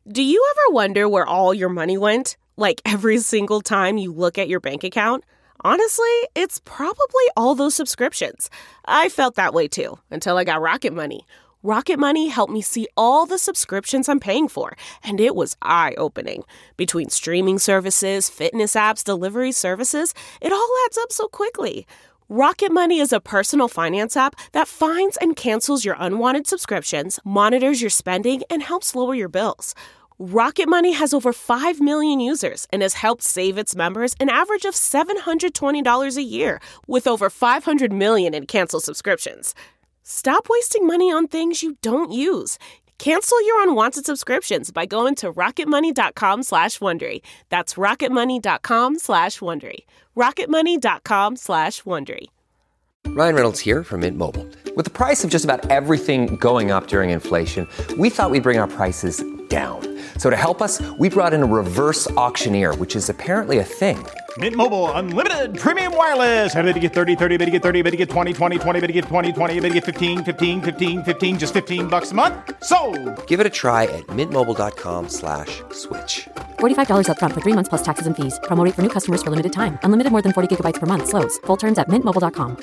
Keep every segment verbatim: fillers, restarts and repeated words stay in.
Do you ever wonder where all your money went? Like every single time you look at your bank account? Honestly, it's probably all those subscriptions. I felt that way too, until I got Rocket Money. Rocket Money helped me see all the subscriptions I'm paying for, and it was eye-opening. Between streaming services, fitness apps, delivery services, it all adds up so quickly. Rocket Money is a personal finance app that finds and cancels your unwanted subscriptions, monitors your spending, and helps lower your bills. Rocket Money has over five million users and has helped save its members an average of seven hundred twenty dollars a year, with over five hundred million in canceled subscriptions. Stop wasting money on things you don't use. Cancel your unwanted subscriptions by going to rocketmoney.com slash Wondery. That's rocketmoney.com slash Wondery. rocketmoney.com slash Wondery. Ryan Reynolds here from Mint Mobile. With the price of just about everything going up during inflation, we thought we'd bring our prices down. So to help us, we brought in a reverse auctioneer, which is apparently a thing. Mint Mobile Unlimited Premium Wireless. How to get thirty, thirty, how to get thirty, how to get twenty, twenty, twenty, how to get twenty, twenty, how to get fifteen, fifteen, fifteen, fifteen, just fifteen bucks a month? Sold! Give it a try at mintmobile.com slash switch. forty-five dollars up front for three months plus taxes and fees. Promo rate for new customers for limited time. Unlimited more than forty gigabytes per month. Slows full terms at mint mobile dot com.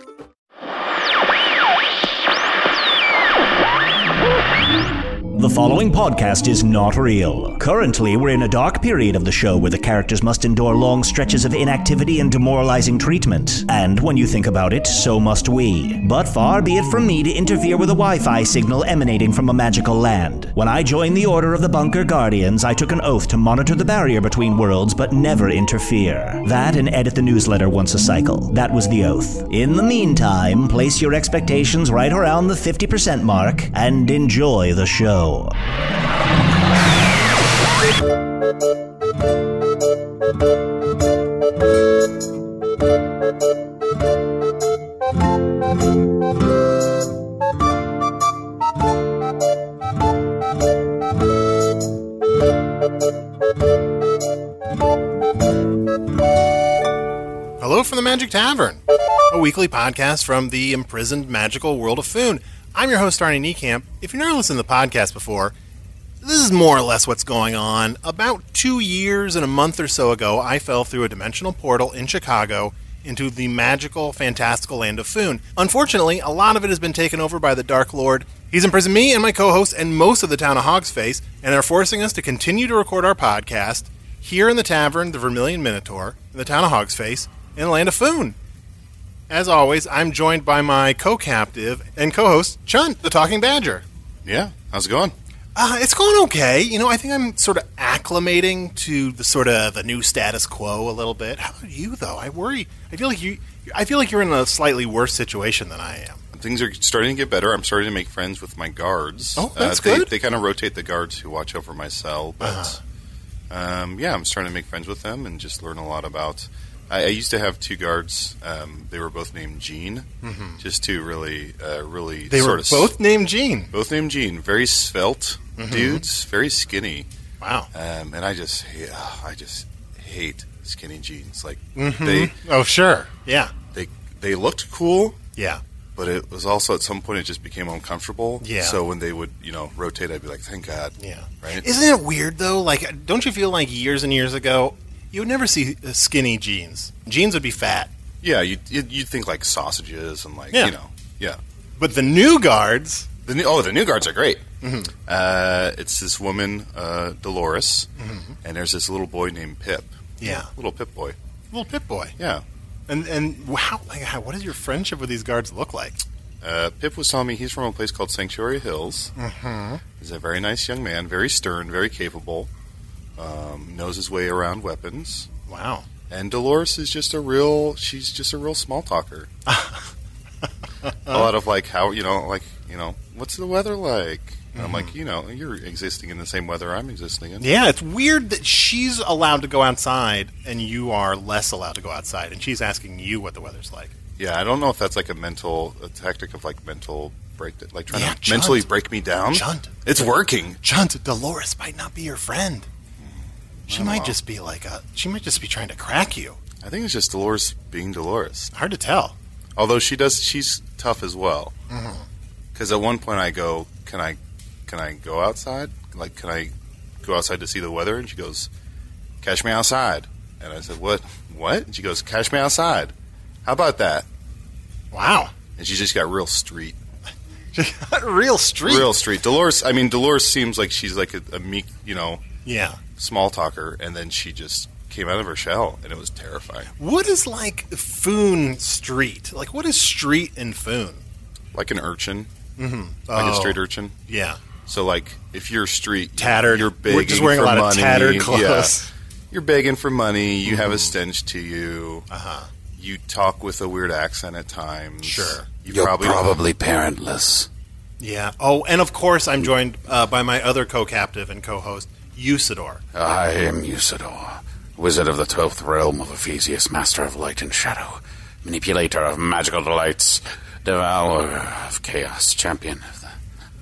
The following podcast is not real. Currently, we're in a dark period of the show where the characters must endure long stretches of inactivity and demoralizing treatment. And when you think about it, so must we. But far be it from me to interfere with a Wi-Fi signal emanating from a magical land. When I joined the Order of the Bunker Guardians, I took an oath to monitor the barrier between worlds but never interfere. That and edit the newsletter once a cycle. That was the oath. In the meantime, place your expectations right around the fifty percent mark and enjoy the show. Hello from the Magic Tavern, a weekly podcast from the imprisoned magical world of Foon. I'm your host, Arnie Niekamp. If you've never listened to the podcast before, this is more or less what's going on. About two years and a month or so ago, I fell through a dimensional portal in Chicago into the magical, fantastical land of Foon. Unfortunately, a lot of it has been taken over by the Dark Lord. He's imprisoned me and my co-host and most of the town of Hogsface, and they're forcing us to continue to record our podcast here in the tavern, the Vermilion Minotaur, in the town of Hogsface, in the land of Foon. As always, I'm joined by my co-captive and co-host, Chunt, the Talking Badger. Yeah, how's it going? Uh, it's going okay. You know, I think I'm sort of acclimating to the sort of the new status quo a little bit. How about you, though? I worry. I feel like you. I feel like you're in a slightly worse situation than I am. Things are starting to get better. I'm starting to make friends with my guards. Oh, that's uh, they, good. They kind of rotate the guards who watch over my cell, but uh-huh. um, yeah, I'm starting to make friends with them and just learn a lot about. I, I used to have two guards. Um, they were both named Gene, mm-hmm. just two really, uh, really. They sort were of both named Gene. Both named Gene. Very svelte mm-hmm. dudes, very skinny. Wow. Um, and I just, yeah, I just hate skinny jeans. Like mm-hmm. they. Oh, sure. Yeah. They they looked cool. Yeah. But it was also at some point it just became uncomfortable. Yeah. So when they would, you know, rotate, I'd be like, "Thank God." Yeah. Right. Isn't it weird though? Like, don't you feel like years and years ago, you would never see skinny jeans. Jeans would be fat. Yeah. You you'd, you'd think like sausages and like yeah. you know, yeah. But the new guards. The new, oh, the new guards are great. Mm-hmm. Uh, it's this woman, uh, Dolores, mm-hmm. and there's this little boy named Pip. Yeah. Little Pip boy. Little Pip boy. Yeah. And and how like how, what does your friendship with these guards look like? Uh, Pip was telling me he's from a place called Sanctuary Hills. Mm-hmm. He's a very nice young man, very stern, very capable, um, knows his way around weapons. Wow. And Dolores is just a real, she's just a real small talker. A lot of like, how, you know, like, you know, what's the weather like? And I'm like, you know, you're existing in the same weather I'm existing in. Yeah, it's weird that she's allowed to go outside and you are less allowed to go outside, and she's asking you what the weather's like. Yeah, I don't know if that's like a mental, a tactic of like mental break, like trying yeah, to Chunt. mentally break me down. Chunt. It's working. Chunt, Dolores might not be your friend. She might know. just be like a, she might just be trying to crack you. I think it's just Dolores being Dolores. Hard to tell. Although she does, she's tough as well. Because mm-hmm. at one point I go, can I, can I go outside? Like, can I go outside to see the weather? And she goes, catch me outside. And I said, what? What? And she goes, catch me outside. How about that? Wow. And she just got real street. Real street. Real street. Dolores, I mean, Dolores seems like she's like a, a meek, you know, yeah, small talker. And then she just came out of her shell, and it was terrifying. What is like Foon Street? Like, what is street in Foon? Like an urchin. Mm-hmm. Like oh. a straight urchin. Yeah. So, like, if you're street, tattered, you're begging we're just wearing for a lot money. of tattered clothes. Yeah. You're begging for money. You mm-hmm. have a stench to you. Uh-huh. You talk with a weird accent at times. Sure. You You're probably, probably parentless. Yeah. Oh, and of course, I'm joined uh, by my other co-captive and co-host, Usador. I am Usador, wizard of the twelfth realm of Ephesius, master of light and shadow, manipulator of magical delights, devourer of chaos, champion of the...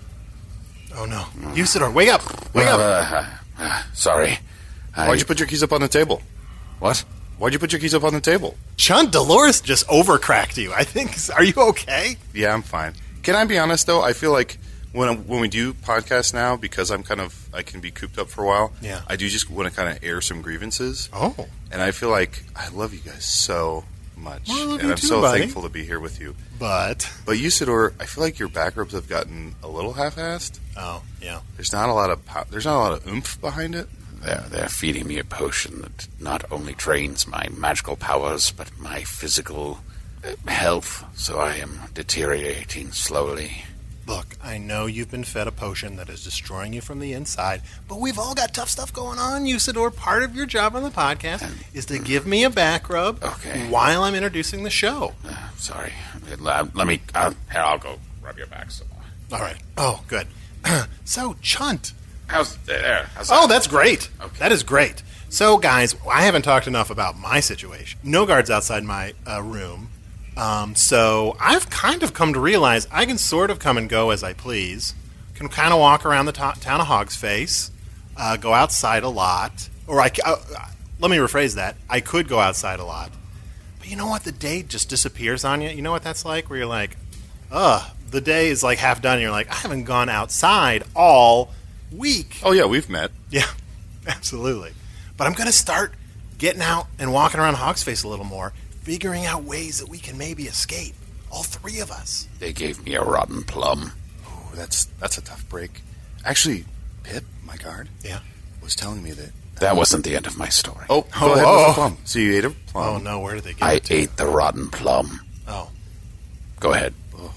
Oh, no. Usador, wake up! Wake uh, up! Uh, uh, sorry. I... Why'd you put your keys up on the table? What? Why'd you put your keys up on the table? Chunt, Dolores just overcracked you, I think. Are you okay? Yeah, I'm fine. Can I be honest, though? I feel like when when we do podcasts now, because I'm kind of, I can be cooped up for a while, yeah. I do just want to kind of air some grievances. Oh. And I feel like I love you guys so much. Well, I love and you I'm too, so buddy. thankful to be here with you. But? But Usador, I feel like your back rubs have gotten a little half-assed. Oh, yeah. There's not a lot of po- there's not a lot of oomph behind it. They're, they're feeding me a potion that not only drains my magical powers, but my physical uh, health, so I am deteriorating slowly. Look, I know you've been fed a potion that is destroying you from the inside, but we've all got tough stuff going on, Usador. Part of your job on the podcast um, is to give me a back rub okay. while I'm introducing the show. Uh, sorry. Uh, let me... Uh, here, I'll go rub your back some more. All right. Oh, good. So, Chunt. How's there? How's oh, that? that's great. Okay. That is great. So, guys, I haven't talked enough about my situation. No guards outside my uh, room. Um, so I've kind of come to realize I can sort of come and go as I please. Can kind of walk around the to- town of Hogsface, uh, go outside a lot. Or I, uh, let me rephrase that. I could go outside a lot. But you know what? The day just disappears on you. You know what that's like? Where you're like, ugh, the day is like half done. And you're like, I haven't gone outside all week. Oh, yeah, we've met. Yeah, absolutely. But I'm going to start getting out and walking around Hogsface a little more, figuring out ways that we can maybe escape. All three of us. They gave me a rotten plum. Oh, that's that's a tough break. Actually, Pip, my guard, yeah, was telling me that... That wasn't the end of my story. Oh, go oh, ahead oh. with the plum. So you ate a plum. Oh, no, where did they get I it to? ate the rotten plum. Oh. Go ahead.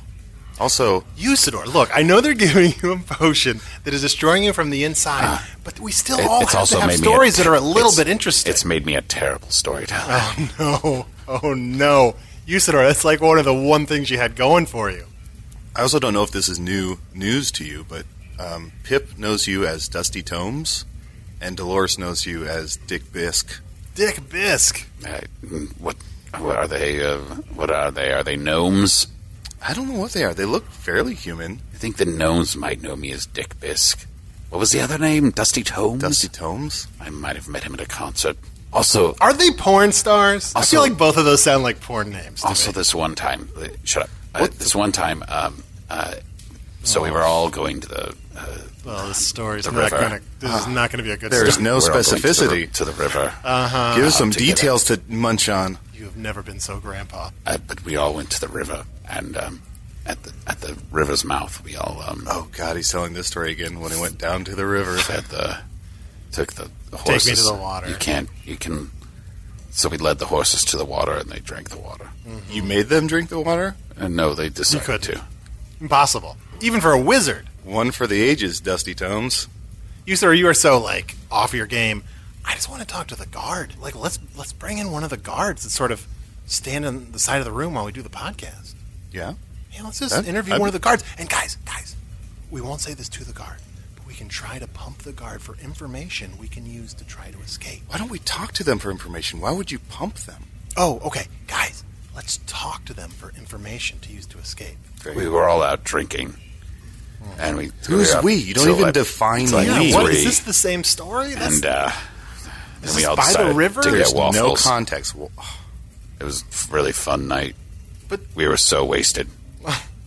Also, Usador, look, I know they're giving you a potion that is destroying you from the inside, uh, but we still it, all it's have also to have made stories me a, that are a little it's, bit interesting. It's made me a terrible storyteller. Oh, no. Oh, no. Usador, that's like one of the one things you had going for you. I also don't know if this is new news to you, but um, Pip knows you as Dusty Tomes, and Dolores knows you as Dick Bisque. Dick Bisque. Uh, what, what are they? Uh, what are they? Are they gnomes? I don't know what they are. They look fairly human. I think the gnomes might know me as Dick Bisque. What was the other name? Dusty Tomes? Dusty Tomes? I might have met him at a concert. Also... Are they porn stars? Also, I feel like both of those sound like porn names to Also, me. this one time... Shut up. Uh, this one time, um, uh, so oh. we were all going to the... Uh, well, this story's the not river. going to... This is not going to be a good There's story. no we're specificity. To the, to the river. Uh-huh. Give us some to details to munch on. You have never been so grandpa. Uh, but we all went to the river, and um, at the at the river's mouth, we all... Um, oh, God, he's telling this story again when he went down to the river. Fed the... Took the, the horses. Take me to the water. You can't... You can... So we led the horses to the water, and they drank the water. Mm-hmm. You made them drink the water? And no, they decided to. Impossible. Even for a wizard. One for the ages, Dusty Tomes. You, sir, you are so, like, off your game. I just want to talk to the guard. Like, let's let's bring in one of the guards and sort of stand on the side of the room while we do the podcast. Yeah? Yeah, let's just That, interview I'd... one of the guards. And guys, guys, we won't say this to the guard, but we can try to pump the guard for information we can use to try to escape. Why don't we talk to them for information? Why would you pump them? Oh, okay. Guys, let's talk to them for information to use to escape. Great. We were all out drinking. And we... Who's we? we? You don't even like, define like yeah, we. what, is this the same story? That's, And, uh... is and we this all by the decided river? to There's get waffles. no context. It was a really fun night. But we were so wasted.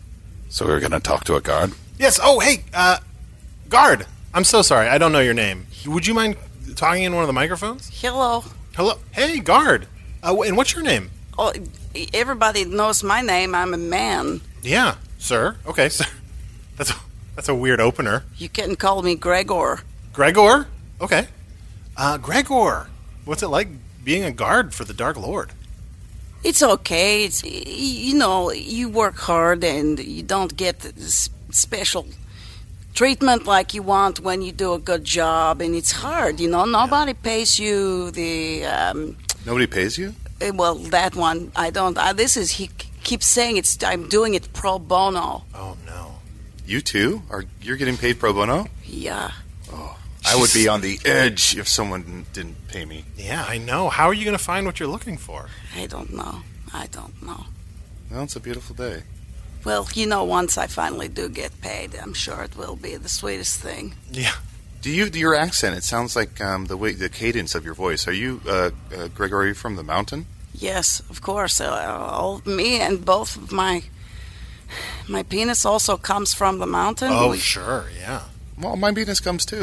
So we were going to talk to a guard. yes. Oh, hey, uh, guard. I'm so sorry. I don't know your name. Would you mind talking in one of the microphones? Hello. Hello. Hey, guard. Uh, and what's your name? Oh, everybody knows my name. I'm a man. Yeah, sir. Okay, sir. That's a, that's a weird opener. You can call me Gregor. Gregor? Okay. Uh, Gregor, what's it like being a guard for the Dark Lord? It's okay. It's, you know, you work hard and you don't get this special treatment like you want when you do a good job, and it's hard, you know. Nobody yeah. pays you the... Um, Nobody pays you? Well, that one, I don't... Uh, this is... He keeps saying it's. I'm doing it pro bono. Oh, no. You too? Are You're getting paid pro bono? Yeah. Oh, I would be on the edge if someone didn't pay me. Yeah, I know. How are you going to find what you're looking for? I don't know. I don't know. Well, it's a beautiful day. Well, you know, once I finally do get paid, I'm sure it will be the sweetest thing. Yeah. Do you, your accent, it sounds like um, the way, the cadence of your voice. Are you, uh, uh, Gregory, from the mountain? Yes, of course. Uh, all, me and both of my, my penis also comes from the mountain. Oh, we, sure, yeah. Well, my penis comes too.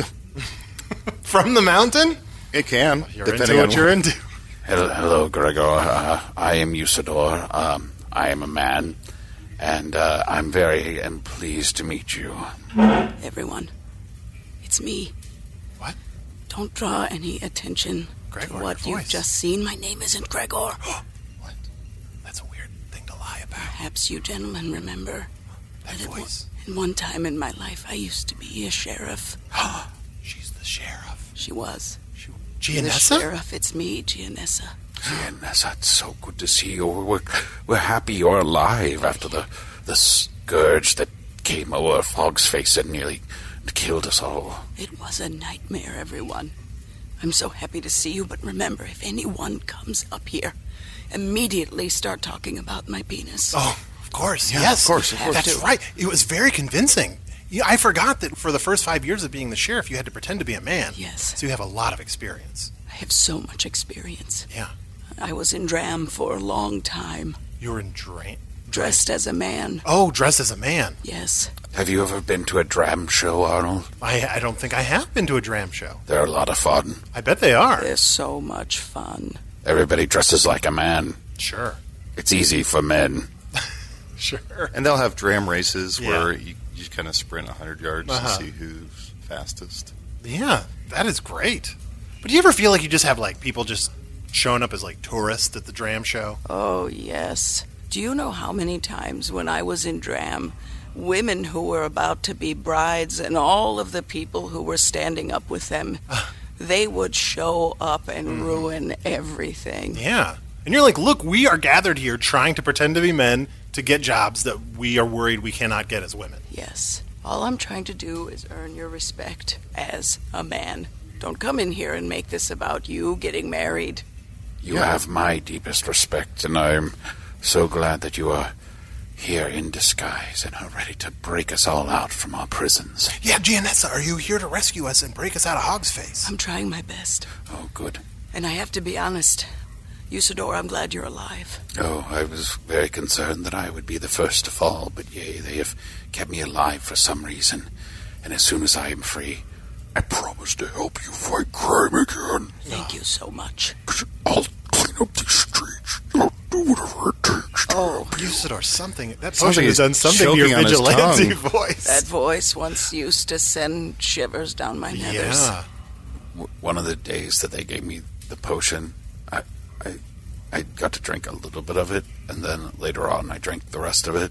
From the mountain? It can. You're into what you're into. Hello, hello Gregor. Uh, I am Usador. Um, I am a man, and uh, I'm very am pleased to meet you. Everyone, it's me. What? Don't draw any attention Gregor, to what your you've voice. just seen. My name isn't Gregor. What? That's a weird thing to lie about. Perhaps you gentlemen remember That that voice. At one time in my life, I used to be a sheriff. She's the sheriff. She was. She, The Gianessa? sheriff, it's me, Gianessa. Gianessa, it's so good to see you. We're, we're happy you're alive after the, the scourge that came over Fog's face and nearly killed us all. It was a nightmare, everyone. I'm so happy to see you, but remember, if anyone comes up here, immediately start talking about my penis. Oh, of course. Yeah, yes. of course, of course. That's right. It was very convincing. Yeah, I forgot that for the first five years of being the sheriff, you had to pretend to be a man. Yes. So you have a lot of experience. I have so much experience. Yeah. I was in Dram for a long time, You were in Drain. dressed as a man. Oh, dressed as a man. Yes. Have you ever been to a dram show, Arnold? I, I don't think I have been to a dram show. They're a lot of fun. I bet they are. They're so much fun. Everybody dresses like a man. Sure. It's easy for men. Sure. And they'll have dram races Yeah. where you, you kind of sprint one hundred yards Uh-huh. to see who's fastest. Yeah, that is great. But do you ever feel like you just have, like, people just showing up as, like, tourists at the dram show? Oh, yes. Do you know how many times when I was in Dram, women who were about to be brides and all of the people who were standing up with them, they would show up and Mm-hmm. ruin everything. Yeah. And you're like, look, we are gathered here trying to pretend to be men to get jobs that we are worried we cannot get as women. Yes. All I'm trying to do is earn your respect as a man. Don't come in here and make this about you getting married. You have my deepest respect, and I'm so glad that you are here in disguise and are ready to break us all out from our prisons. Yeah, Gianessa, are you here to rescue us and break us out of Hog's Face? I'm trying my best. Oh, good. And I have to be honest. Usador, I'm glad you're alive. Oh, I was very concerned that I would be the first to fall, but yea, they have kept me alive for some reason. And as soon as I am free, I promise to help you fight crime again. Thank you so much. I'll clean up these streets. I'll do whatever it takes to Oh, help you. Usador, something. That Sounds potion like has he's done something to your choking on his vigilante tongue. voice. that voice once used to send shivers down my nethers. Yeah. W- One of the days that they gave me the potion, I, I, I got to drink a little bit of it, and then later on I drank the rest of it,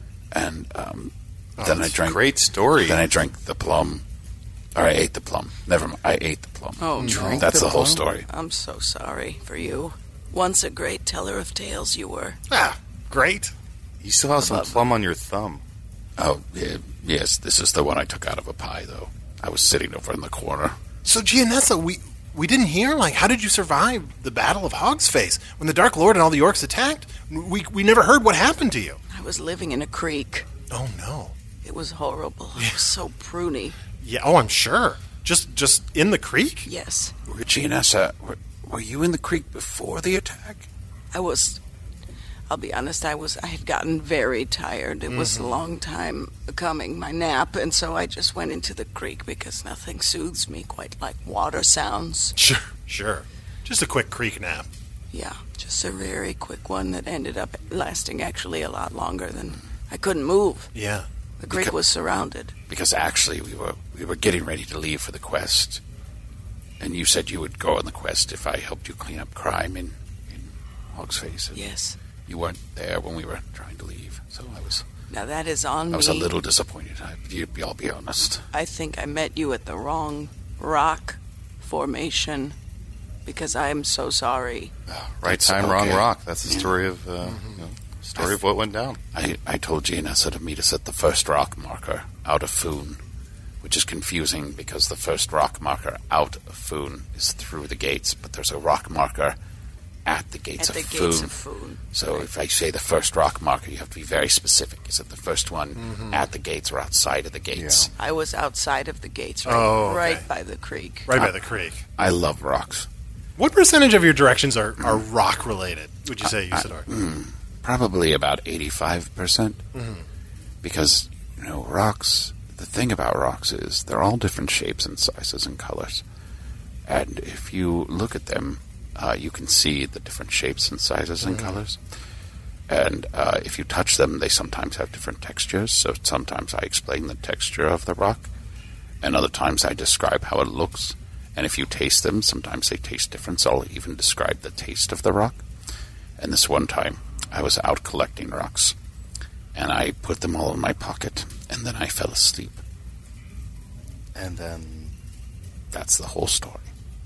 and um, then I That's a drank. great story. Then I drank the plum, or I ate the plum. Never mind, I ate the plum. Oh, no. That's the the whole plum? story. I'm so sorry for you. Once a great teller of tales you were. Ah, great. You still have some Above. plum on your thumb. Oh, yeah, yes, this is the one I took out of a pie, though. I was sitting over in the corner. So, Gianessa, we we didn't hear, like, how did you survive the Battle of Hog's Face? When the Dark Lord and all the orcs attacked, we, we never heard what happened to you. I was living in a creek. Oh, no. It was horrible. I was so pruny. Yeah, oh, I'm sure. Just just in the creek? Yes. Gianessa, were, were you in the creek before the attack? I was... I'll be honest, I was I had gotten very tired. It mm-hmm. was a long time coming, my nap, and so I just went into the creek because nothing soothes me quite like water sounds. Sure, sure. Just a quick creek nap. Yeah, just a very quick one that ended up lasting actually a lot longer than I couldn't move. Yeah. The creek because, was surrounded. Because actually we were we were getting ready to leave for the quest. And you said you would go on the quest if I helped you clean up crime in, in Hog's Face. Yes. You weren't there when we were trying to leave, so I was... Now that is on me. I was a little disappointed, I, you, I'll be honest. I think I met you at the wrong rock formation, because I am so sorry. Oh, right time, okay. Wrong rock. That's the story of uh, mm-hmm. you know, story th- of what went down. I, I told Gianessa to meet us at the first rock marker, out of Foon, which is confusing because the first rock marker out of Foon is through the gates, but there's a rock marker at the gates, at of, the Foon. gates of Foon. So right. if I say the first rock marker, you have to be very specific. Is it the first one mm-hmm. at the gates or outside of the gates? Yeah. I was outside of the gates, right, oh, okay. right by the creek. Right I, by the creek. I love rocks. What percentage of your directions are, are rock-related, would you say, Usador? Uh, mm, probably about eighty-five percent. Mm-hmm. Because, you know, rocks... The thing about rocks is they're all different shapes and sizes and colors. And if you look at them, uh, you can see the different shapes and sizes and mm-hmm. colors. And uh, if you touch them, they sometimes have different textures. So sometimes I explain the texture of the rock, and other times I describe how it looks. And if you taste them, sometimes they taste different, so I'll even describe the taste of the rock. And this one time, I was out collecting rocks, and I put them all in my pocket, and then I fell asleep. And then... That's the whole story.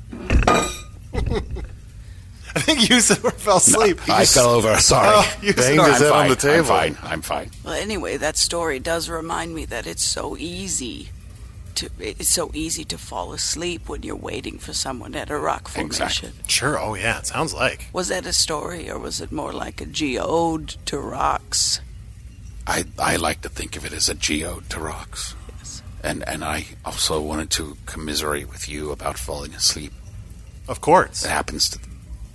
I think Usador fell asleep. No, I fell over, sorry. Oh, Banged his head on the table. I'm fine, I'm fine. Well, anyway, that story does remind me that it's so easy to it's so easy to fall asleep when you're waiting for someone at a rock formation. Exactly. Sure, oh yeah, it sounds like. Was that a story, or was it more like a geode to rocks? I I like to think of it as a geode to rocks. Yes. And and I also wanted to commiserate with you about falling asleep. Of course. It happens to...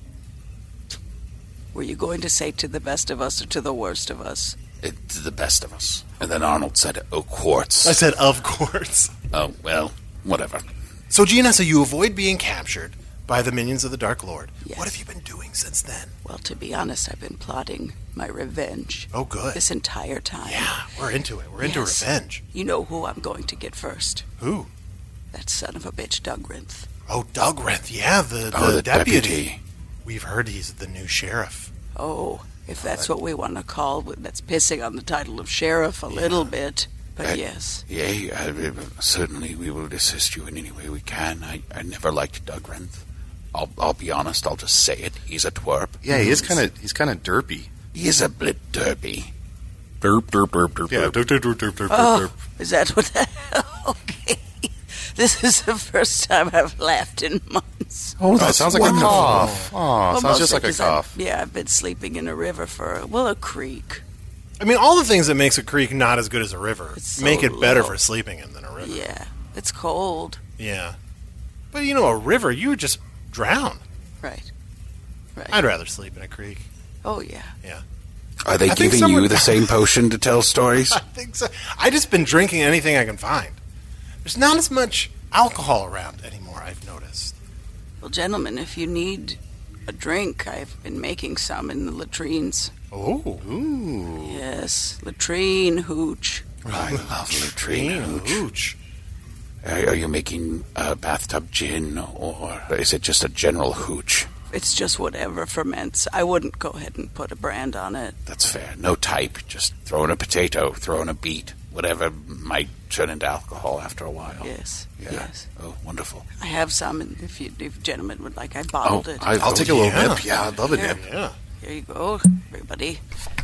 Were you going to say to the best of us or to the worst of us? It, to the best of us. And then Arnold said, oh, quartz. I said, of course. Oh, well, whatever. So, Gianessa, you avoid being captured by the minions of the Dark Lord. Yes. What have you been doing since then? Well, to be honest, I've been plotting my revenge. Oh, good. This entire time. Yeah, we're into it. We're into yes. revenge. You know who I'm going to get first. Who? That son of a bitch, Dugrinth. Oh, Dugrinth, yeah, the, the, oh, the deputy. deputy. We've heard he's the new sheriff. Oh, if that's what we want to call, that's pissing on the title of sheriff a yeah. little bit, but uh, yes. Yeah, uh, certainly we will assist you in any way we can. I, I never liked Dugrinth. I'll I'll be honest. I'll just say it. He's a twerp. Yeah, he is kind of he's kind of derpy. He is a bit derpy. Derp, derp, derp, derp. Yeah, derp, derp, derp, derp, derp, oh, derp. Is that what that... Okay. This is the first time I've laughed in months. Oh, that sounds like wonderful. a cough. Oh, well, sounds just like a cough. I've, yeah, I've been sleeping in a river for, well, a creek. I mean, all the things that makes a creek not as good as a river so make it better low. for sleeping in than a river. Yeah, it's cold. Yeah. But, you know, a river, you would just drown. Right. Right. I'd rather sleep in a creek. Oh, yeah. Yeah. Are they I giving someone... you the same potion to tell stories? I think so. I just been drinking anything I can find. There's not as much alcohol around anymore, I've noticed. Well, gentlemen, if you need a drink, I've been making some in the latrines. Oh. Ooh. Yes, latrine hooch. I love latrine hooch. hooch. Are, are you making a bathtub gin, or is it just a general hooch? It's just whatever ferments. I wouldn't go ahead and put a brand on it. That's fair. No type. Just throw in a potato, throw in a beet. Whatever might turn into alcohol after a while. Yes. Yeah. Yes. Oh, wonderful. I have some, and if you, if gentlemen would like, I bottled oh, it. I, I'll oh, take a little yeah. nip. Yeah, I'd love a Here. nip. Yeah. Here you go, everybody.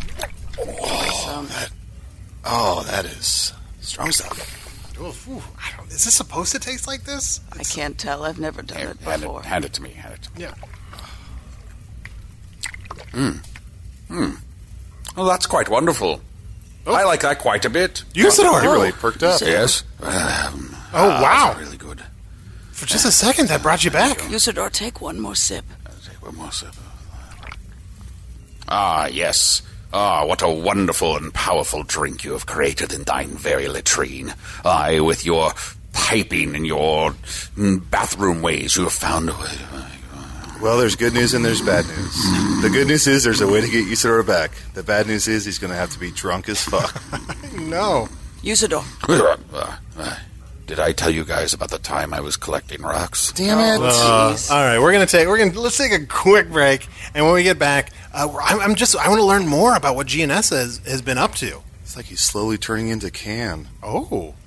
Oh, that, oh, that is strong stuff. Oh, I don't, is this supposed to taste like this? I can't tell. I've never done hand, it hand before. It, hand it to me. Hand it to me. Yeah. Hmm. Hmm. Well, that's quite wonderful. Oh. I like that quite a bit. Usador! You really perked up. Yes. Um, oh, uh, wow. That's really good. For just a second, that brought you back. Usador, take one more sip. I'll take one more sip. Ah, yes. Ah, what a wonderful and powerful drink you have created in thine very latrine. Aye, with your piping and your mm, bathroom ways, you have found a way to... Well, there's good news and there's bad news. The good news is there's a way to get Usador back. The bad news is he's going to have to be drunk as fuck. No. Usador. Uh, uh, uh, did I tell you guys about the time I was collecting rocks? Damn it. Uh, all right, we're gonna take we're gonna let's take a quick break, and when we get back, uh, I'm, I'm just I want to learn more about what Gianessa has, has been up to. It's like he's slowly turning into Can. Oh.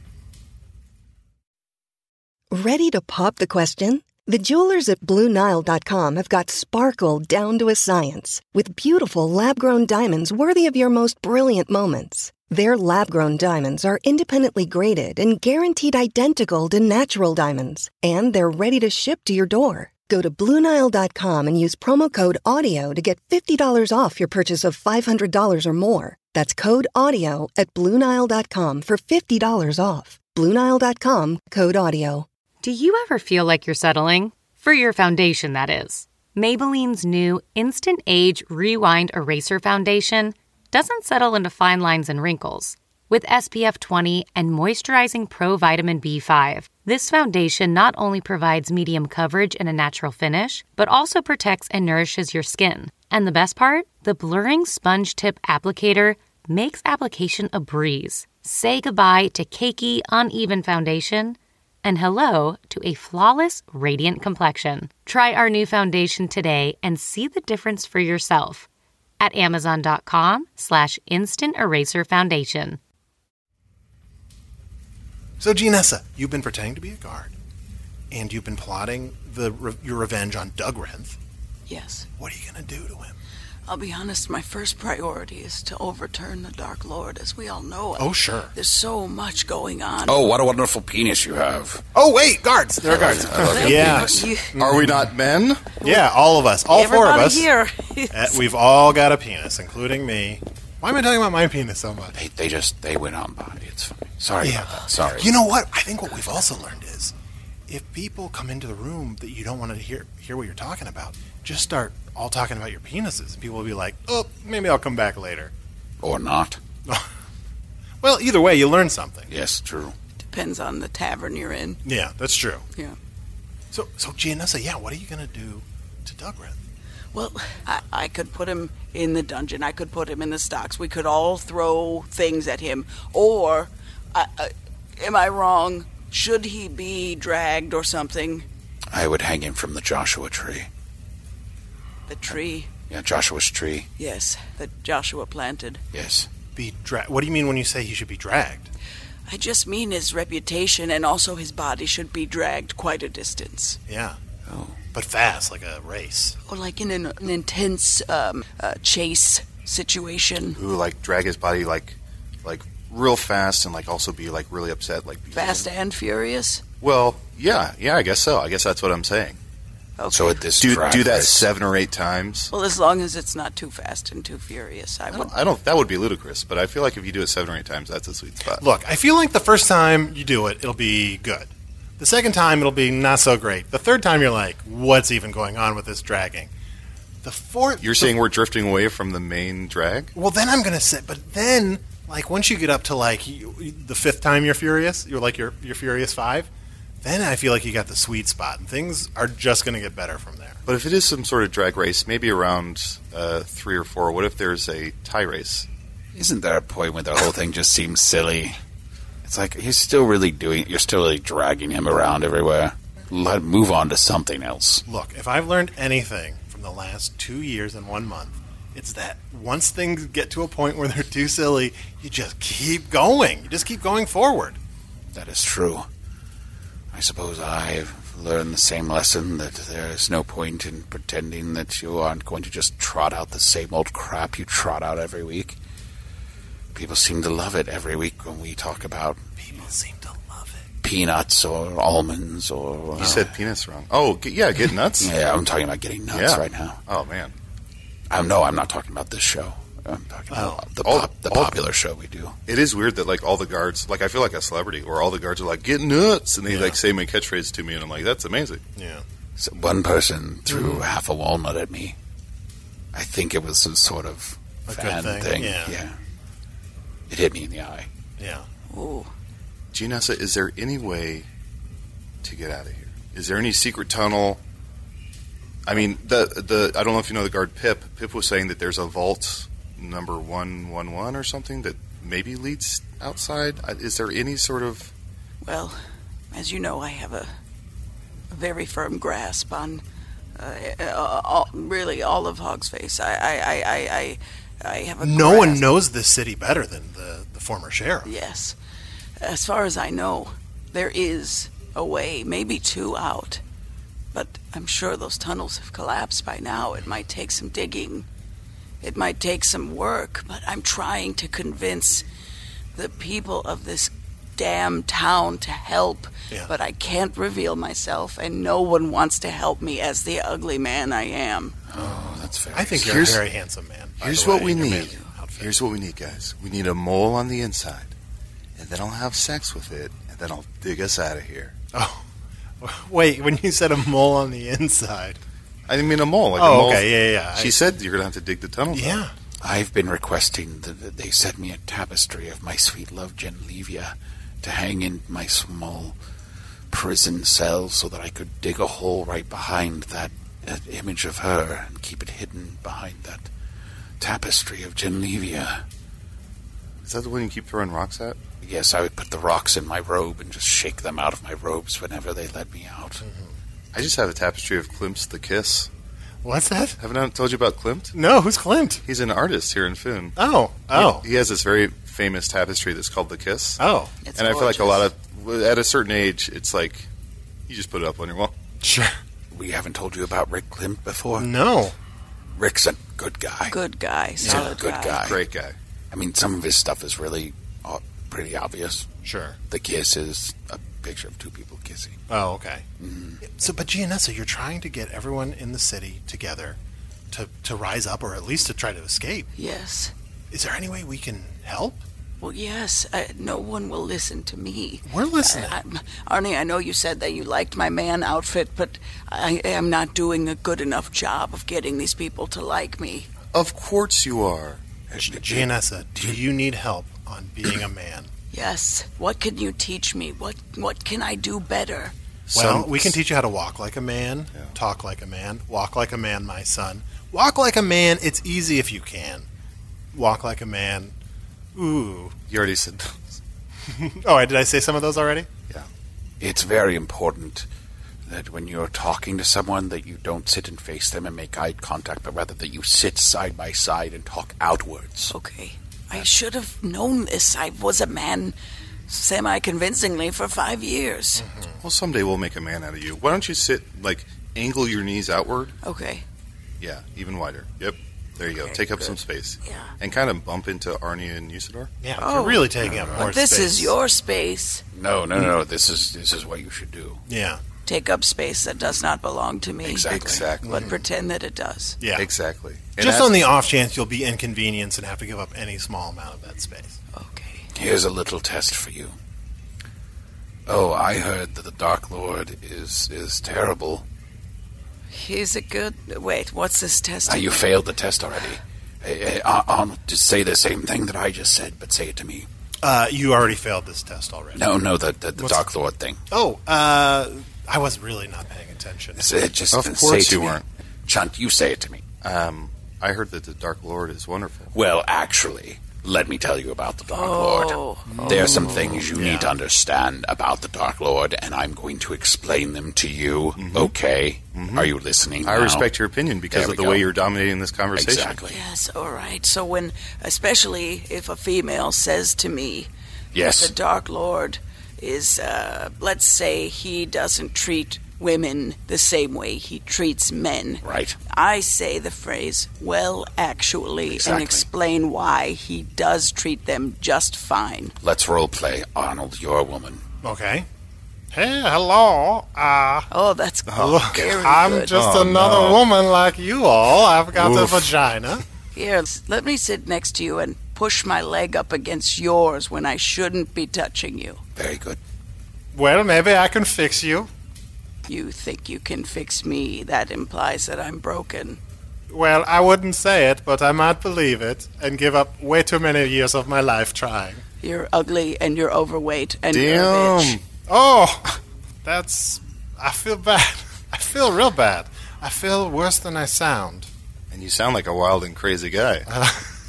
Ready to pop the question? The jewelers at Blue Nile dot com have got sparkle down to a science with beautiful lab-grown diamonds worthy of your most brilliant moments. Their lab-grown diamonds are independently graded and guaranteed identical to natural diamonds, and they're ready to ship to your door. Go to Blue Nile dot com and use promo code AUDIO to get fifty dollars off your purchase of five hundred dollars or more. That's code AUDIO at Blue Nile dot com for fifty dollars off. Blue Nile dot com, code AUDIO. Do you ever feel like you're settling? For your foundation, that is. Maybelline's new Instant Age Rewind Eraser Foundation doesn't settle into fine lines and wrinkles. With S P F twenty and moisturizing Pro Vitamin B five, this foundation not only provides medium coverage and a natural finish, but also protects and nourishes your skin. And the best part? The blurring sponge tip applicator makes application a breeze. Say goodbye to cakey, uneven foundation and hello to a flawless, radiant complexion. Try our new foundation today and see the difference for yourself at amazon.com slash instant eraser foundation. So, Gianessa, you've been pretending to be a guard, and you've been plotting the re- your revenge on Dugrenth. Yes. What are you going to do to him? I'll be honest, my first priority is to overturn the Dark Lord, as we all know. Oh, sure. There's so much going on. Oh, what a wonderful penis you have. Oh, wait, guards. There are guards. Yeah. You, Are we not men? Yeah, all of us. All everybody four of us. here. Uh, we've all got a penis, including me. Why am I talking about my penis so much? They, they just, they went on by. It's fine. Sorry Yeah. about that. Sorry. You know what? I think what we've also learned is if people come into the room that you don't want to hear hear what you're talking about, just start all talking about your penises. People will be like, oh, maybe I'll come back later. Or not. Well, either way, you learn something. Yes, true. Depends on the tavern you're in. Yeah, that's true. Yeah. So, so Gianessa, yeah, what are you going to do to Dugrenth? Well, I, I could put him in the dungeon. I could put him in the stocks. We could all throw things at him. Or, I, I, am I wrong? Should he be dragged or something? I would hang him from the Joshua tree. The tree? Yeah, Joshua's tree. Yes, that Joshua planted. Yes. Be dra- What do you mean when you say he should be dragged? I just mean his reputation and also his body should be dragged quite a distance. Yeah. Oh. But fast, like a race. Or like in an, an intense um, uh, chase situation. Ooh, like drag his body like, like real fast and like also be like really upset, like Fast and furious? Well, yeah, yeah, I guess so. I guess that's what I'm saying. Okay. So at this Do drag do that race- seven or eight times. Well, as long as it's not too fast and too furious, I I would. don't, I don't. That would be ludicrous. But I feel like if you do it seven or eight times, that's a sweet spot. Look, I feel like the first time you do it, it'll be good. The second time, it'll be not so great. The third time, you're like, what's even going on with this dragging? The fourth... You're the, saying we're drifting away from the main drag? Well, then I'm going to say... But then, like, once you get up to, like, you, the fifth time you're furious, you're like, you're, you're furious five, then I feel like you got the sweet spot, and things are just going to get better from there. But if it is some sort of drag race, maybe around uh, three or four, what if there's a tie race? Isn't there a point where the whole thing just seems silly? It's like you're still really doing. You're still really dragging him around everywhere. Let move on to something else. Look, if I've learned anything from the last two years and one month, it's that once things get to a point where they're too silly, you just keep going. You just keep going forward. That is true. I suppose I've learned the same lesson that there is no point in pretending that you aren't going to just trot out the same old crap you trot out every week. People seem to love it every week when we talk about People seem to love it. peanuts or almonds or... You said penis wrong. Oh, g- yeah, get nuts? Yeah, I'm talking about getting nuts Yeah. right now. Oh, man. Um, no, I'm not talking about this show. I'm talking about the, all- pop, the all- popular show we do. It is weird that, like, all the guards... Like, I feel like a celebrity where all the guards are like, get nuts! And they, like, say my catchphrase to me, and I'm like, that's amazing. Yeah. So one person threw half a walnut at me. I think it was some sort of A fan good thing, yeah. yeah. It hit me in the eye. Yeah. Ooh. Gianessa, is there any way to get out of here? Is there any secret tunnel? I mean, the the I don't know if you know the guard Pip. Pip was saying that there's a vault number one one one or something that maybe leads outside. Is there any sort of... Well, as you know, I have a, a very firm grasp on uh, uh, all, really all of Hogsface. I I, I, I, I I have a No grasp. one knows this city better than the, the former sheriff. Yes. As far as I know, there is a way, maybe two out. But I'm sure those tunnels have collapsed by now. It might take some digging. It might take some work, but I'm trying to convince the people of this damn town to help. Yeah. But I can't reveal myself, and no one wants to help me as the ugly man I am. Oh, that's fair. I think you're Here's- a very handsome man. by Here's the what way, we in your need. man outfit. Here's what we need, guys. We need a mole on the inside, and then I'll have sex with it, and then I'll dig us out of here. Oh, wait. When you said a mole on the inside, I didn't mean a mole. Like Oh, a mole. okay, yeah, yeah, She I- said you're gonna have to dig the tunnel. yeah. I've been requesting that that they send me a tapestry of my sweet love Genlevia to hang in my small prison cell so that I could dig a hole right behind that, that image of her and keep it hidden behind that tapestry of Genlevia. Is that the one you keep throwing rocks at? Yes, I would put the rocks in my robe and just shake them out of my robes whenever they let me out. I just have a tapestry of Klimt's The Kiss. What's that? Haven't I told you about Klimt? No, who's Klimt? He's an artist here in Foon. Oh, oh, He, he has this very famous tapestry that's called The Kiss. oh. It's and I feel like a gorgeous. lot of, at a certain age, it's like, you just put it up on your wall. Sure. We haven't told you about Rick Klimt before? No. Rick's a good guy. Good guy, He's a solid good guy. Great guy. I mean, some of his stuff is really uh, pretty obvious. Sure. The kiss is a picture of two people kissing. Oh, okay. So, but Gianessa, you're trying to get everyone in the city together to to rise up, or at least to try to escape. Yes. Is there any way we can help? Well, yes. Uh, no one will listen to me. We're listening. I, I'm, Arnie, I know you said that you liked my man outfit, but I am not doing a good enough job of getting these people to like me. Of course you are. Gianessa, do you need help on being a man? Yes. What can you teach me? What What can I do better? Well, Some- we can teach you how to walk like a man, talk like a man, walk like a man, my son. Walk like a man, it's easy if you can. Walk like a man. Ooh. You already said Oh, did I say some of those already? Yeah. It's very important that when you're talking to someone that you don't sit and face them and make eye contact, but rather that you sit side by side and talk outwards. Okay. I should have known this. I was a man semi-convincingly for five years. Well, someday we'll make a man out of you. Why don't you sit, like, angle your knees outward? Okay. Yeah, even wider. Yep. There you go. Okay, Take up good. some space. Yeah. And kind of bump into Arnie and Usador. Yeah, Oh. you're really taking up more But this space. is your space. No, no, no. This is this is what you should do. Yeah, Take up space that does not belong to me. Exactly. Exactly. But pretend that it does. yeah. Exactly. And Just as- on the off chance you'll be inconvenienced and have to give up any small amount of that space. Okay. Here's a little test for you. Oh, I heard that the Dark Lord is is terrible. Is it good? Wait, what's this test? Now, you failed the test already. Hey, hey, Ar- Arnold, just say the same thing that I just said, but say it to me. Uh, you already failed this test already. No, no, the the, the What's- Dark Lord thing. Oh, uh, I was really not paying attention. Say it, just Of say course it to you me. weren't. Chunt, you say it to me. Um, I heard that the Dark Lord is wonderful. Well, actually, let me tell you about the Dark Oh. Lord. There are some things you Yeah. need to understand about the Dark Lord, and I'm going to explain them to you. Okay? Are you listening? I now? respect your opinion because There of we the way go. you're dominating this conversation. Exactly. Yes, all right. So when, especially if a female says to me, Yes. the Dark Lord is, uh, let's say he doesn't treat women the same way he treats men. Right. I say the phrase, well, actually, Exactly. and explain why he does treat them just fine. Let's role play. Arnold, you're a woman. Okay. Hey, hello. Uh, Oh, that's look, very I'm good. just Oh, another no. woman like you all. I've got a Oof. vagina. Here, s- let me sit next to you and push my leg up against yours when I shouldn't be touching you. Very good. Well, maybe I can fix you. You think you can fix me? That implies that I'm broken. Well, I wouldn't say it, but I might believe it and give up way too many years of my life trying. You're ugly and you're overweight and you're a bitch. Oh, that's... I feel bad. I feel real bad. I feel worse than I sound. And you sound like a wild and crazy guy. Uh,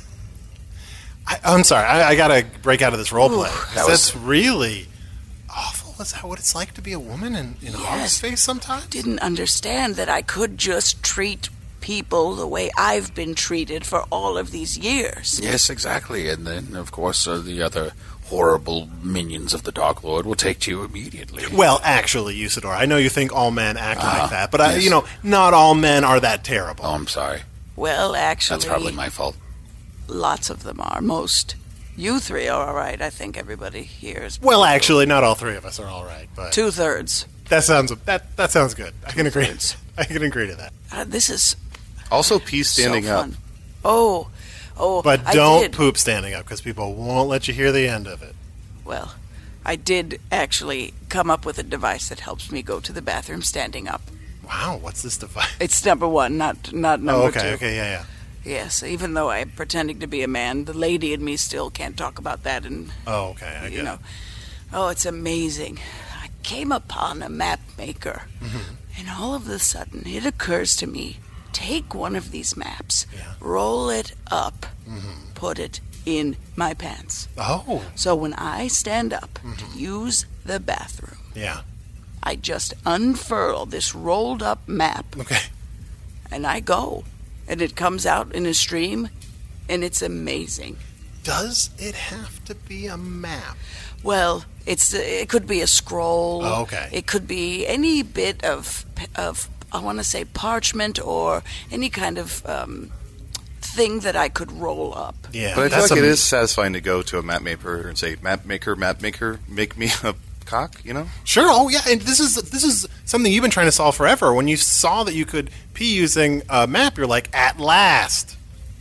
I, I'm sorry. I, I got to break out of this role play. That That's was- really awful. Is that what it's like to be a woman in, in Yes. our space sometimes? Didn't understand that I could just treat people the way I've been treated for all of these years. Yes, exactly. And then, of course, uh, the other horrible minions of the Dark Lord will take to you immediately. Well, actually, Usador, I know you think all men act Ah, like that, but, I, yes. you know, not all men are that terrible. Oh, I'm sorry. Well, actually, That's probably my fault. lots of them are. Most. You three are all right. I think everybody here is. Well, actually, not all three of us are all right, but Two thirds. that sounds that that sounds good. I can agree. I can agree to that. Uh, this is Also, pee standing so up. fun. Oh, oh. But I don't did. poop standing up because people won't let you hear the end of it. Well, I did actually come up with a device that helps me go to the bathroom standing up. Wow, what's this device? It's number one, not not number Oh, okay, two. okay, yeah, yeah. Yes, even though I'm pretending to be a man, the lady in me still can't talk about that. And Oh, okay, I you get know, it. oh, it's amazing. I came upon a map maker, Mm-hmm. and all of a sudden it occurs to me: take one of these maps, roll it up, put it in my pants. Mm-hmm. Oh, So when I stand up Mm-hmm. to use the bathroom, yeah. I just unfurl this rolled up map Okay. and I go. And it comes out in a stream, and it's amazing. Does it have to be a map? Well, it's it could be a scroll. Oh, okay. It could be any bit of of I want to say parchment or any kind of um, thing that I could roll up. Yeah, But I feel that's like a- it is satisfying to go to a map maker and say, map maker, map maker, make me a cock, you know? Sure. Oh, yeah. And this is this is something you've been trying to solve forever. When you saw that you could pee using a map, you're like, at last.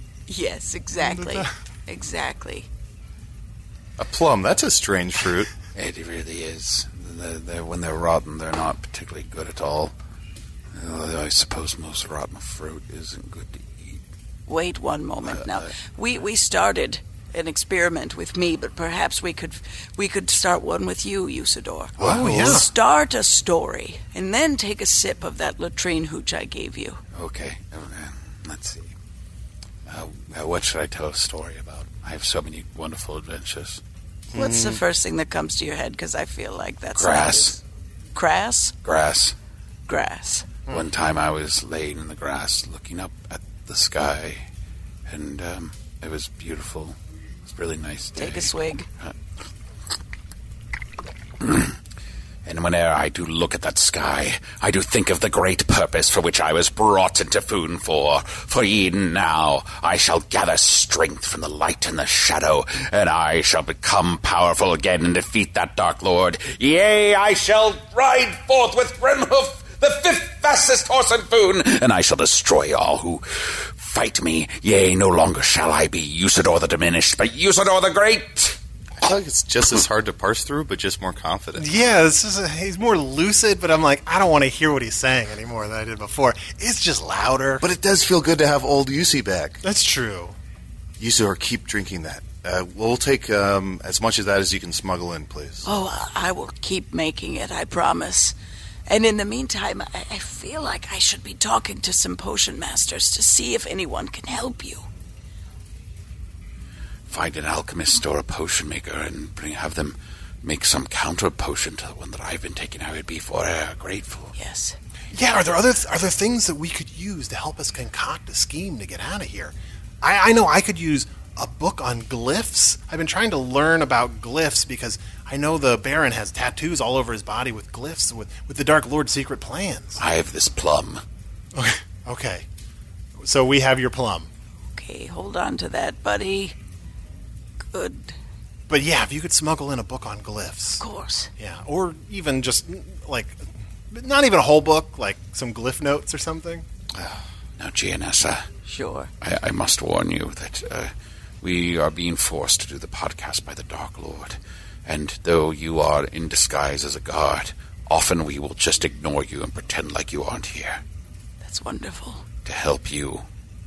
Yes, exactly, exactly. A plum, that's a strange fruit. It really is. They're, they're, when they're rotten, they're not particularly good at all. Uh, I suppose most rotten fruit isn't good to eat. Wait one moment now. We we started an experiment with me, but perhaps we could we could start one with you, Usador. Oh, yeah. Start a story, and then take a sip of that latrine hooch I gave you. Okay, okay. Let's see. Uh, uh, what should I tell a story about? I have so many wonderful adventures. What's the first thing that comes to your head? Because I feel like that's Grass. Grass. Grass. Grass. One time I was laying in the grass looking up at the sky, and um, it was beautiful. It was a really nice day. Take a swig. And whenever I do look at that sky, I do think of the great purpose for which I was brought into Foon for. For even now I shall gather strength from the light and the shadow, and I shall become powerful again and defeat that Dark Lord. Yea, I shall ride forth with Grimhoof, the fifth fastest horse in Foon, and I shall destroy all who fight me. Yea, no longer shall I be Usador the Diminished, but Usador the Great. I feel like it's just as hard to parse through, but just more confident. Yeah, this is a, he's more lucid, but I'm like, I don't want to hear what he's saying anymore than I did before. It's just louder. But it does feel good to have old Yusi back. That's true. Usador, keep drinking that. Uh, we'll take um, as much of that as you can smuggle in, please. Oh, I will keep making it, I promise. And in the meantime, I, I feel like I should be talking to some potion masters to see if anyone can help you. Find an alchemist or a potion maker and bring have them make some counter potion to the one that I've been taking. I would be forever grateful. Yes. Yeah, are there other are there things that we could use to help us concoct a scheme to get out of here? I, I know I could use a book on glyphs. I've been trying to learn about glyphs because I know the Baron has tattoos all over his body with glyphs with, with the Dark Lord's secret plans. I have this plum. Okay. Okay. So we have your plum. Okay, hold on to that, buddy. Good. But yeah, if you could smuggle in a book on glyphs. Of course. Yeah, or even just like not even a whole book, like some glyph notes or something. Now, Gianessa. Sure. I, I must warn you that uh, we are being forced to do the podcast by the Dark Lord. And though you are in disguise as a guard, often we will just ignore you and pretend like you aren't here. That's wonderful. To help you,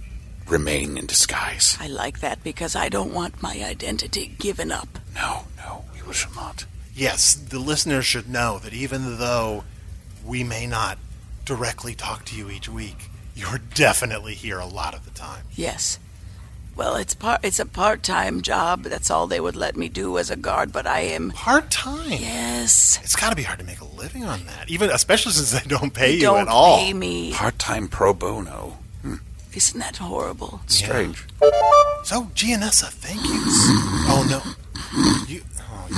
remain in disguise. I like that because I don't want my identity given up. No, no, you shall not. Yes, the listeners should know that even though we may not directly talk to you each week, you're definitely here a lot of the time. Yes. Well, it's part. It's a part-time job. That's all they would let me do as a guard, but I am... Part-time? Yes. It's got to be hard to make a living on that, even especially since they don't pay they you don't at all. Pay me. Part-time pro bono. Hmm. Isn't that horrible? Strange. Yeah. So, Gianessa, thank you. Oh, no. You,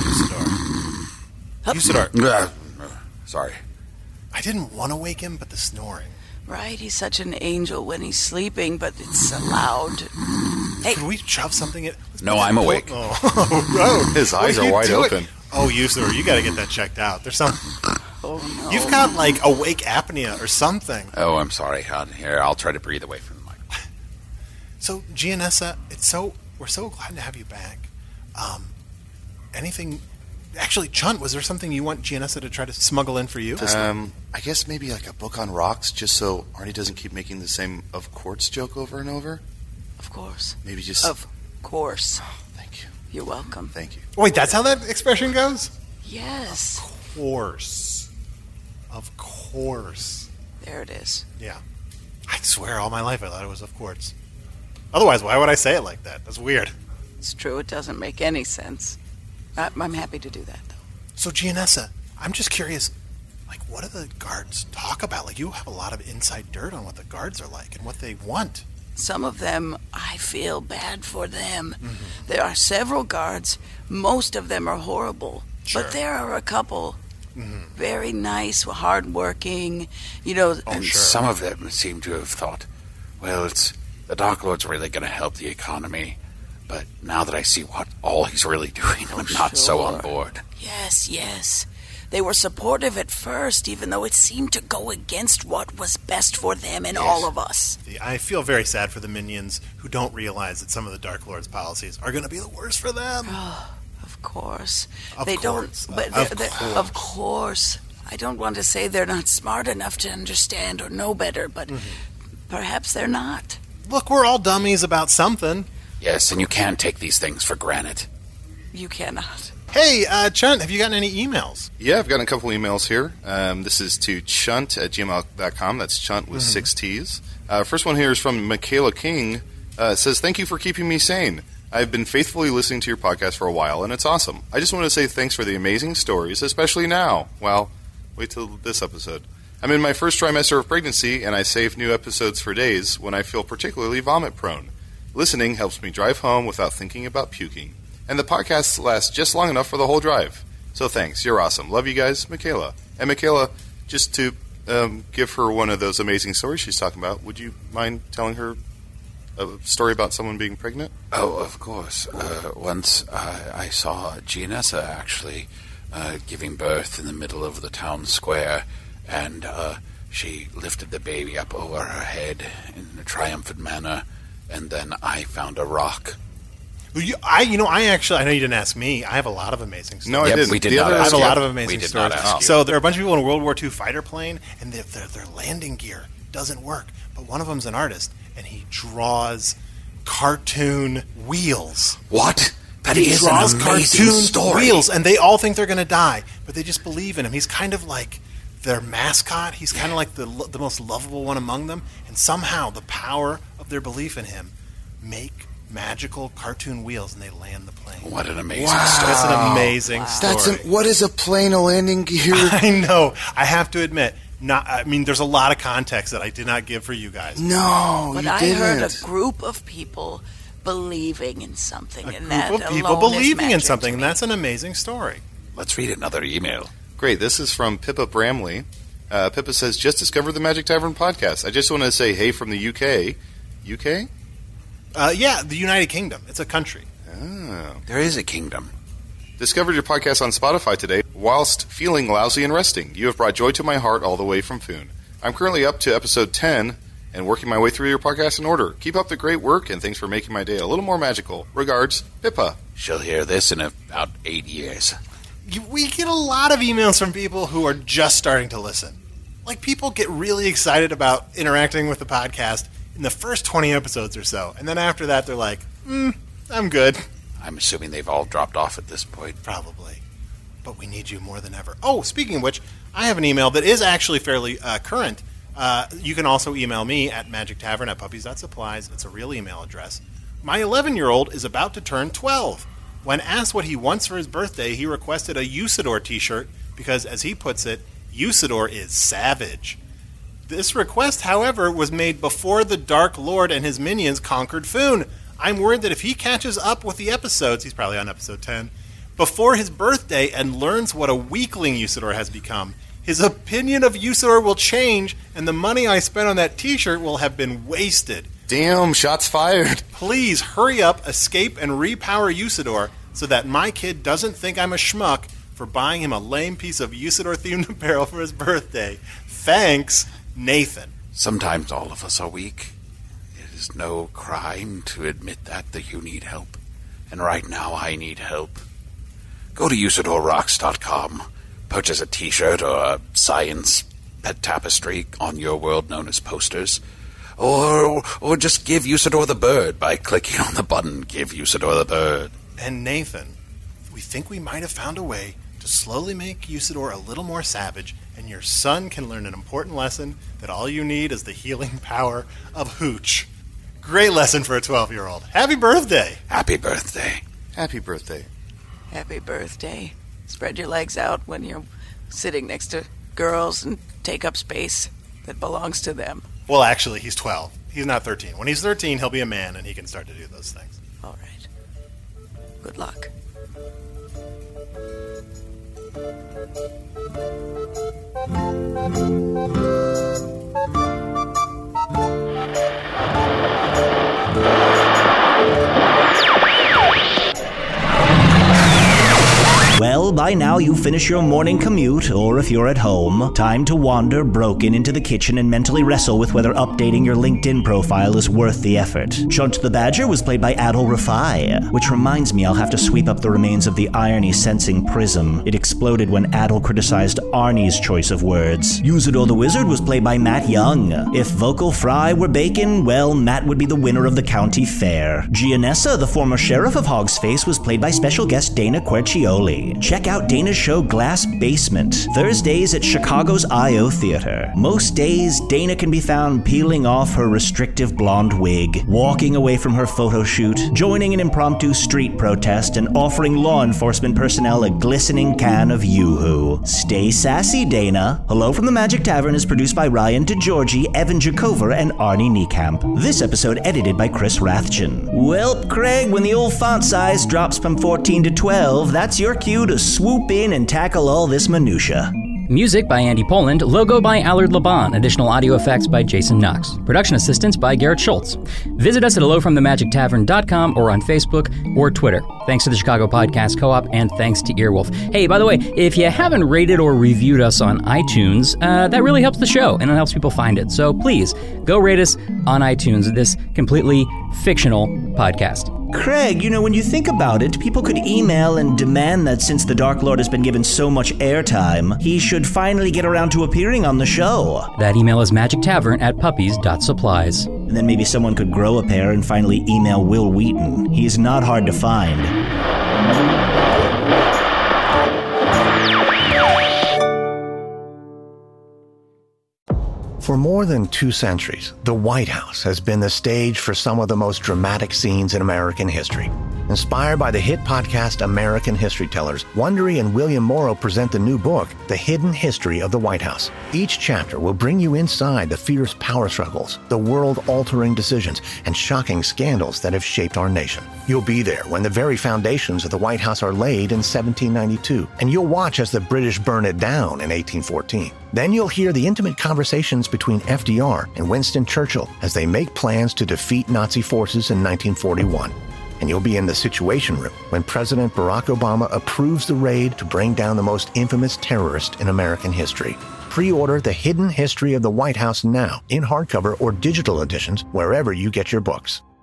oh, Usador. Usador. Sorry. I didn't want to wake him, but the snoring. Right, he's such an angel when he's sleeping, but it's loud. Hey. Can we shove something in? No, I'm awake. Oh, oh, his eyes are wide open. Oh, Usador, you got to get that checked out. There's some. Oh, no. You've got, like, awake apnea or something. Oh, I'm sorry, hon. Here, I'll try to breathe away from the mic. So, Gianessa, it's so we're so glad to have you back. Um, anything... Actually, Chunt, was there something you want Gianessa to try to smuggle in for you? Um, I guess maybe like a book on rocks, just so Arnie doesn't keep making the same of quartz joke over and over. Of course. Maybe just... Of course. Oh, thank you. You're welcome. Thank you. Wait, that's how that expression goes? Yes. Of course. Of course. There it is. Yeah. I swear all my life I thought it was of quartz. Otherwise, why would I say it like that? That's weird. It's true. It doesn't make any sense. I'm happy to do that, though. So, Gianessa, I'm just curious, like, what do the guards talk about? Like, you have a lot of inside dirt on what the guards are like and what they want. Some of them, I feel bad for them. Mm-hmm. There are several guards. Most of them are horrible. Sure. But there are a couple mm-hmm. very nice, hardworking, you know. Oh, and sure. Some of them seem to have thought, well, it's the Dark Lord's really going to help the economy. But now that I see what all he's really doing, I'm oh, not sure. so on board. Yes, yes. They were supportive at first, even though it seemed to go against what was best for them and yes. all of us. I feel very sad for the minions who don't realize that some of the Dark Lord's policies are going to be the worst for them. Oh, of course. Of they course. don't. But of, they're, course. They're, of course. I don't want to say they're not smart enough to understand or know better, but mm-hmm. perhaps they're not. Look, we're all dummies about something. Yes, and you can't take these things for granted. You cannot. Hey, uh, Chunt, have you gotten any emails? Yeah, I've gotten a couple emails here. Um, this is to chunt at gmail dot com. That's chunt with mm-hmm. six T's. Uh, first one here is from Michaela King. Uh, it says, thank you for keeping me sane. I've been faithfully listening to your podcast for a while, and it's awesome. I just want to say thanks for the amazing stories, especially now. Well, wait till this episode. I'm in my first trimester of pregnancy, and I save new episodes for days when I feel particularly vomit-prone. Listening helps me drive home without thinking about puking. And the podcasts last just long enough for the whole drive. So thanks. You're awesome. Love you guys, Michaela. And Michaela, just to um, give her one of those amazing stories she's talking about, would you mind telling her a story about someone being pregnant? Oh, of course. Uh, once uh, I saw Gianessa actually uh, giving birth in the middle of the town square, and uh, she lifted the baby up over her head in a triumphant manner. And then I found a rock. You, I, you know, I actually, I know you didn't ask me. I have a lot of amazing stories. No, I yep, didn't. We did the not other, I have ask a lot you. of amazing we did stories. Not ask you. So there are a bunch of people in a World War Two fighter plane, and their, their, their landing gear doesn't work. But one of them's an artist, and he draws cartoon wheels. What? That he is draws an amazing cartoon story. wheels, and they all think they're going to die, but they just believe in him. He's kind of like their mascot. He's kind of like the the most lovable one among them, and somehow the power of their belief in him make magical cartoon wheels, and they land the plane. What an amazing wow. story. That's an amazing wow. story. That's an, what is a plane, a landing gear? I know. I have to admit, not. I mean, there's a lot of context that I did not give for you guys. No, but you I didn't. heard a group of people believing in something, A and group that of people alone believing is in magic something, to and me. that's an amazing story. Let's read another email. Great. This is from Pippa Bramley. Uh, Pippa says, just discovered the Magic Tavern podcast. I just want to say hey from the U K. U K? Uh, yeah, the United Kingdom. It's a country. Oh. There is a kingdom. Discovered your podcast on Spotify today whilst feeling lousy and resting. You have brought joy to my heart all the way from Foon. I'm currently up to episode ten and working my way through your podcast in order. Keep up the great work, and thanks for making my day a little more magical. Regards, Pippa. She'll hear this in about eight years. We get a lot of emails from people who are just starting to listen. Like, people get really excited about interacting with the podcast. in the first twenty episodes or so. And then after that, they're like, mm, I'm good. I'm assuming they've all dropped off at this point. Probably. But we need you more than ever. Oh, speaking of which, I have an email that is actually fairly uh, current. Uh, you can also email me at magic tavern at puppies dot supplies. It's a real email address. My eleven-year-old is about to turn twelve. When asked what he wants for his birthday, he requested a Usador t-shirt because, as he puts it, Usador is savage. This request, however, was made before the Dark Lord and his minions conquered Foon. I'm worried that if he catches up with the episodes, he's probably on episode ten, before his birthday and learns what a weakling Usador has become, his opinion of Usador will change, and the money I spent on that t-shirt will have been wasted. Damn, shots fired. Please hurry up, escape, and repower Usador so that my kid doesn't think I'm a schmuck for buying him a lame piece of Usador-themed apparel for his birthday. Thanks, Nathan. Sometimes all of us are weak. It is no crime to admit that, that you need help. And right now I need help. Go to usador rocks dot com. Purchase a t-shirt or a science pet tapestry on your world known as posters. Or or just give Usador the bird by clicking on the button, Give Usador the bird. And Nathan, we think we might have found a way to slowly make Usador a little more savage, and your son can learn an important lesson that all you need is the healing power of hooch. Great lesson for a twelve-year-old. Happy birthday! Happy birthday. Happy birthday. Happy birthday. Spread your legs out when you're sitting next to girls and take up space that belongs to them. Well, actually, he's twelve. He's not thirteen. When he's thirteen, he'll be a man, and he can start to do those things. All right. Good luck. Well, by now you finish your morning commute, or if you're at home, time to wander broken into the kitchen and mentally wrestle with whether updating your LinkedIn profile is worth the effort. Chunt the Badger was played by Adol Rafai, which reminds me I'll have to sweep up the remains of the irony-sensing prism. It exploded when Adol criticized Arnie's choice of words. Usador the Wizard was played by Matt Young. If vocal fry were bacon, well, Matt would be the winner of the county fair. Gianessa, the former sheriff of Hog's Face, was played by special guest Dana Quercioli. Check out Dana's show Glass Basement, Thursdays at Chicago's I O Theater. Most days, Dana can be found peeling off her restrictive blonde wig, walking away from her photo shoot, joining an impromptu street protest, and offering law enforcement personnel a glistening can of Yoo-hoo. Stay sassy, Dana. Hello from the Magic Tavern is produced by Ryan DeGiorgi, Evan Jacover, and Arnie Niekamp. This episode edited by Chris Rathjen. Well, Craig, when the old font size drops from fourteen to twelve, that's your cue to swoop in and tackle all this minutia. Music by Andy Poland, logo by Allard Laban, additional audio effects by Jason Knox, production assistance by Garrett Schultz. Visit us at hello from the magic tavern dot com or on Facebook or Twitter. Thanks to the Chicago Podcast Co-op and thanks to Earwolf. Hey, by the way, if you haven't rated or reviewed us on iTunes, uh, that really helps the show and it helps people find it. So please, go rate us on iTunes, this completely fictional podcast. Craig, you know, when you think about it, people could email and demand that since the Dark Lord has been given so much airtime, he should finally get around to appearing on the show. That email is magic tavern at puppies dot supplies. And then maybe someone could grow a pair and finally email Will Wheaton. He's not hard to find. For more than two centuries, the White House has been the stage for some of the most dramatic scenes in American history. Inspired by the hit podcast American History Tellers, Wondery and William Morrow present the new book, The Hidden History of the White House. Each chapter will bring you inside the fierce power struggles, the world-altering decisions, and shocking scandals that have shaped our nation. You'll be there when the very foundations of the White House are laid in seventeen ninety-two, and you'll watch as the British burn it down in eighteen fourteen. Then you'll hear the intimate conversations between F D R and Winston Churchill as they make plans to defeat Nazi forces in nineteen forty-one. And you'll be in the Situation Room when President Barack Obama approves the raid to bring down the most infamous terrorist in American history. Pre-order The Hidden History of the White House now in hardcover or digital editions wherever you get your books.